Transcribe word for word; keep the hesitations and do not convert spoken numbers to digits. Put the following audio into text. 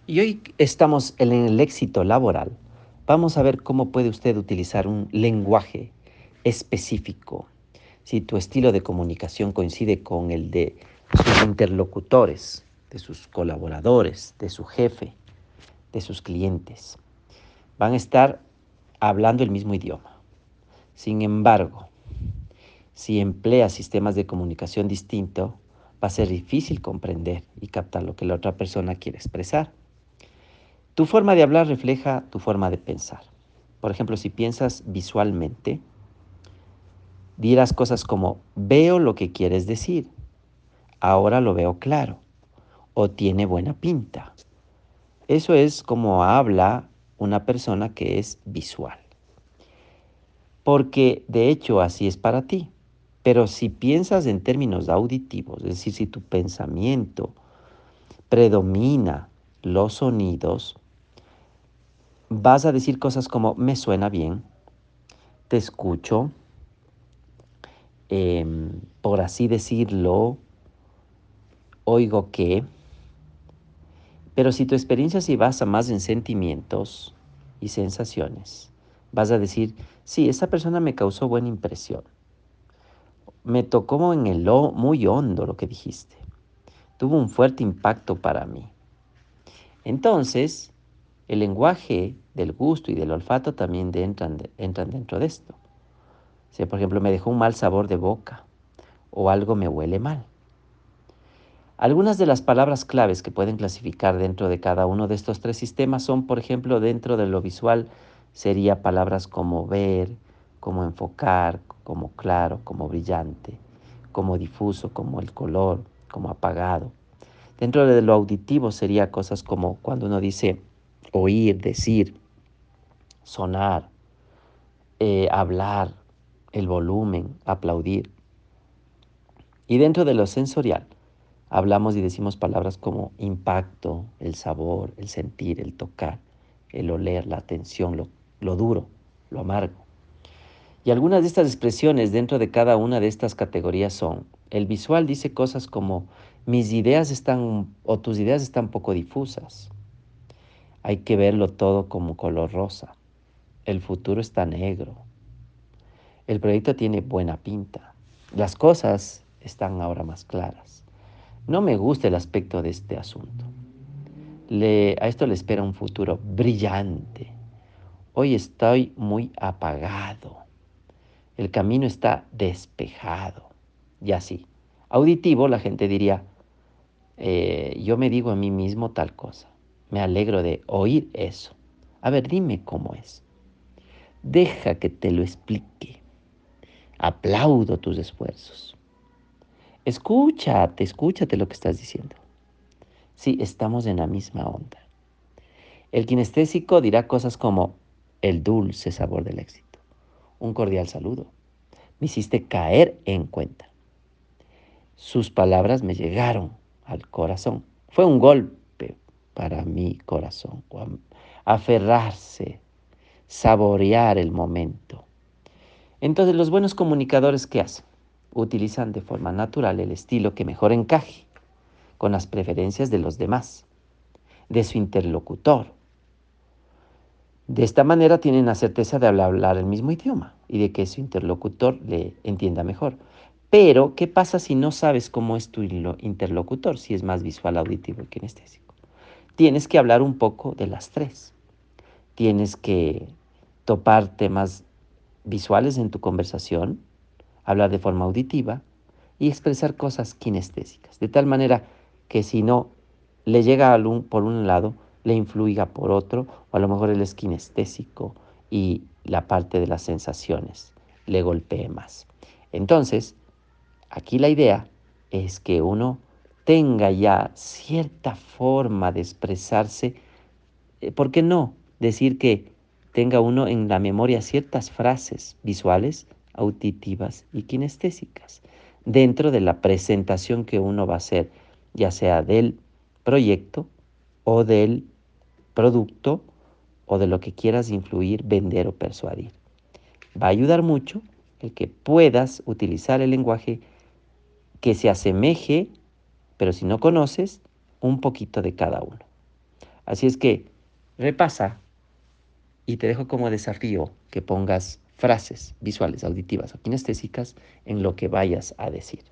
Y hoy estamos en el éxito laboral. Vamos a ver cómo puede usted utilizar un lenguaje específico. Si tu estilo de comunicación coincide con el de sus interlocutores, de sus colaboradores, de su jefe, de sus clientes, van a estar hablando el mismo idioma. Sin embargo, si emplea sistemas de comunicación distintos, va a ser difícil comprender y captar lo que la otra persona quiere expresar. Tu forma de hablar refleja tu forma de pensar. Por ejemplo, si piensas visualmente, dirás cosas como veo lo que quieres decir, ahora lo veo claro, o tiene buena pinta. Eso es como habla una persona que es visual. Porque de hecho así es para ti. Pero si piensas en términos auditivos, es decir, si tu pensamiento predomina los sonidos, vas a decir cosas como me suena bien, te escucho, eh, por así decirlo, oigo que, pero si tu experiencia se basa más en sentimientos y sensaciones, vas a decir, sí, esa persona me causó buena impresión, me tocó en el lo muy hondo lo que dijiste, tuvo un fuerte impacto para mí. Entonces, el lenguaje del gusto y del olfato también de entran, de, entran dentro de esto. O sea, por ejemplo, me dejó un mal sabor de boca o algo me huele mal. Algunas de las palabras claves que pueden clasificar dentro de cada uno de estos tres sistemas son, por ejemplo, dentro de lo visual, sería palabras como ver, como enfocar, como claro, como brillante, como difuso, como el color, como apagado. Dentro de lo auditivo sería cosas como cuando uno dice oír, decir, sonar, eh, hablar, el volumen, aplaudir. Y dentro de lo sensorial, hablamos y decimos palabras como impacto, el sabor, el sentir, el tocar, el oler, la atención, lo, lo duro, lo amargo. Y algunas de estas expresiones dentro de cada una de estas categorías son, el visual dice cosas como, mis ideas están, o tus ideas están poco difusas. Hay que verlo todo como color rosa. El futuro está negro. El proyecto tiene buena pinta. Las cosas están ahora más claras. No me gusta el aspecto de este asunto. Le, a esto le espera un futuro brillante. Hoy estoy muy apagado. El camino está despejado. Y así. Auditivo, la gente diría, eh, yo me digo a mí mismo tal cosa. Me alegro de oír eso. A ver, dime cómo es. Deja que te lo explique. Aplaudo tus esfuerzos. Escúchate, escúchate lo que estás diciendo. Sí, estamos en la misma onda. El kinestésico dirá cosas como el dulce sabor del éxito, un cordial saludo. Me hiciste caer en cuenta. Sus palabras me llegaron al corazón. Fue un golpe para mi corazón. Aferrarse, saborear el momento. Entonces, los buenos comunicadores, ¿qué hacen? Utilizan de forma natural el estilo que mejor encaje con las preferencias de los demás, de su interlocutor. De esta manera tienen la certeza de hablar el mismo idioma y de que su interlocutor le entienda mejor. Pero, ¿qué pasa si no sabes cómo es tu interlocutor? Si es más visual, auditivo y kinestésico. Tienes que hablar un poco de las tres. Tienes que topar temas visuales en tu conversación, hablar de forma auditiva y expresar cosas kinestésicas. De tal manera que si no le llega un, por un lado, le influya por otro, o a lo mejor él es kinestésico y la parte de las sensaciones le golpee más. Entonces, aquí la idea es que uno tenga ya cierta forma de expresarse. eh, ¿Por qué no decir que tenga uno en la memoria ciertas frases visuales, auditivas y kinestésicas dentro de la presentación que uno va a hacer, ya sea del proyecto o del producto o de lo que quieras influir, vender o persuadir? Va a ayudar mucho el que puedas utilizar el lenguaje que se asemeje, pero si no conoces, un poquito de cada uno. Así es que repasa y te dejo como desafío que pongas frases visuales, auditivas o kinestésicas en lo que vayas a decir.